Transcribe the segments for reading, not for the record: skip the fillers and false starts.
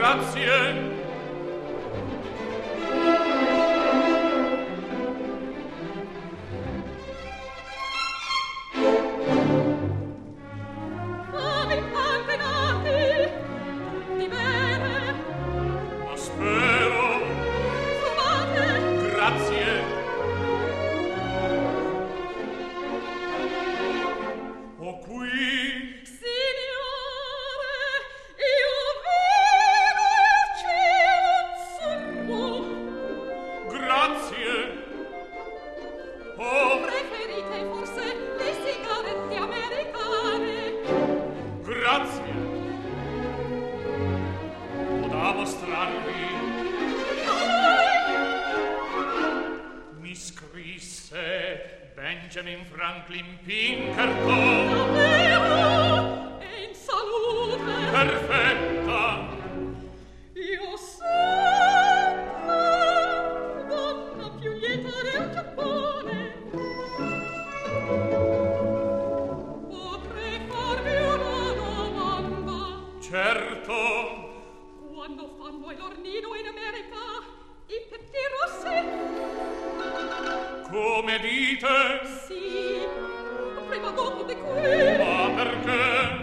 Grazie. Benjamin Franklin Pinkerton. Davvero? E in salute? Perfetta. Io sempre, donna più lieta del Giappone, potrei farvi una domanda. Certo. Quando fanno il ornino in America, i petti rossi? Come dite? Sì, prima dopo di qui. Ma perché?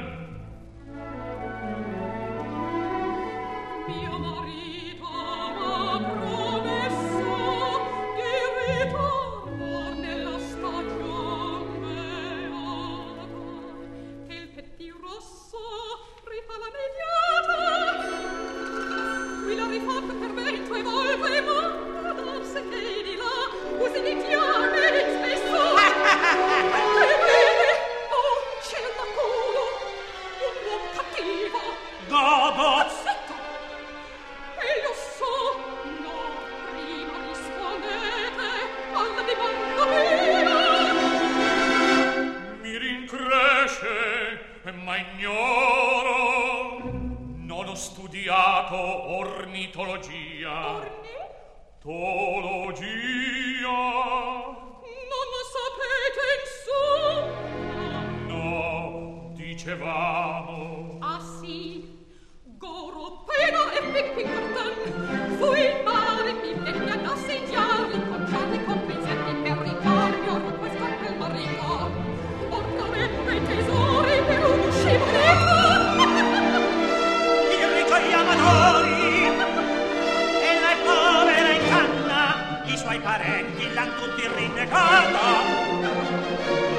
Mio marito m'ha promesso di ritornar nella stagione beata, che il petti rosso rifà la mediata. Qui l'ha rifatto per 20 volte, ma darsi che di là usi di tiame spesso. E vede, oh, c'è un culo, un uomo cattivo. Dopo. Zitto! E io so, no, prima rispondete alla domanda mia. Mi rincresce, ma ignoro. Non ho studiato ornitologia. Tologia. Non lo sapete, insomma? No, dicevamo. Ah sì, Goro, Pena e Pinkerton. Fu il mare, mi hanno assegnato incontrati con pensieri per risparmio, non puoi scarpe il marito. Ornamento e tesori per un scivoletto. I ricchi amatori e la povera in canna, i suoi parenti l'han tutti rinnegata.